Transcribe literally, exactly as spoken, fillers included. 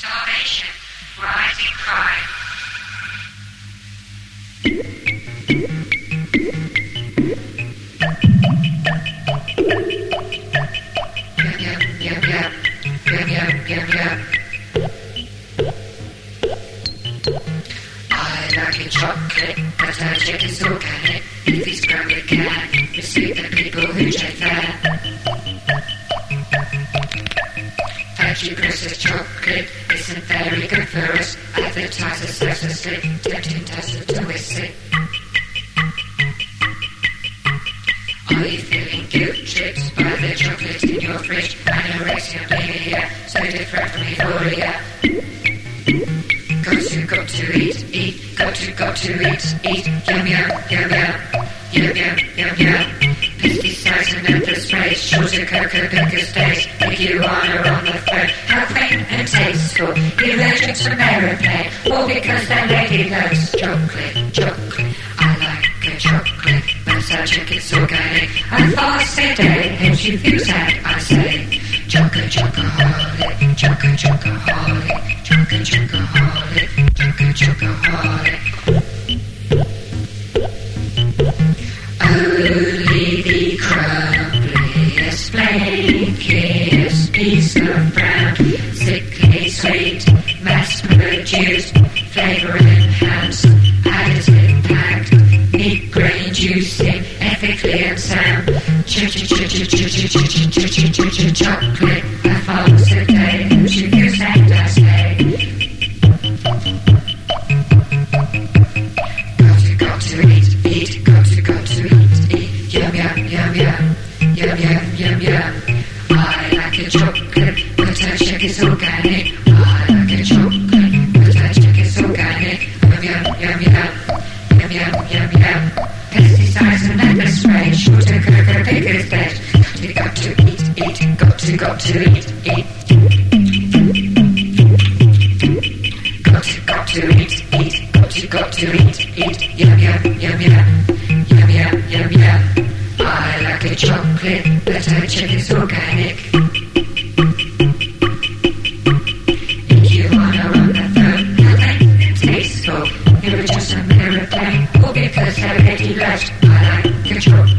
Starvation, rising crime. Yum, yum, yum, yum. Yum, yum, yum, yum. I like a chocolate, but our chick is organic. If he's grown we can receive the people who take that. Veggie processed chocolate isn't very good for us. Advertisers so slick, tempting us to twist it. Are you feeling guilt trips by the chocolate in your fridge? Anorexia, bulimia, so different from euphoria. Got to, got to eat, eat, got to, got to eat, eat, yum, yum, yum, yum, yum, yum, yum, yum. Pesticides and menthol sprays, shorter cocoa picker stays, make you honor on the phone. How quaint and tasteful, emergent from aeroplane, all because that lady loves chocolate, chocolate. I like a chocolate, but such a it's organic. I fast a day, and she feels sad, I say. Chocolate, chocoholic, chocolate, chocoholic, chocolate, chocoholic, chocolate, chocoholic. Only the crumbliest, flakiest piece of brown, sickly sweet, mass-produced, flavor enhanced, additive packed, meat grain juicing, ethically unsound. Chocolate, I fast a day, and she feels sad, I say. Got to, got to eat, eat, got to, got to eat, eat, yum, yum, yum, yum, yum, yum, yum, yum. I like a chocolate, but her chick is organic. I like a chocolate, but her chick is organic. Yum, yum, yum, yum, yum, yum, yum, yum. Pesticides and menthol spray, shorter cocoa pickers dead. Got to, got to eat, eat, got to, got to eat, eat. Got to, got to eat, eat, got to, got to eat, eat. Yum, yum, yum, yum, yum, yum, yum, yum. I like a chocolate, but her chick is organic. If you wanna run the phone, nothing tasteful. It was just a aeroplane, all because her lady loves. I like a chocolate.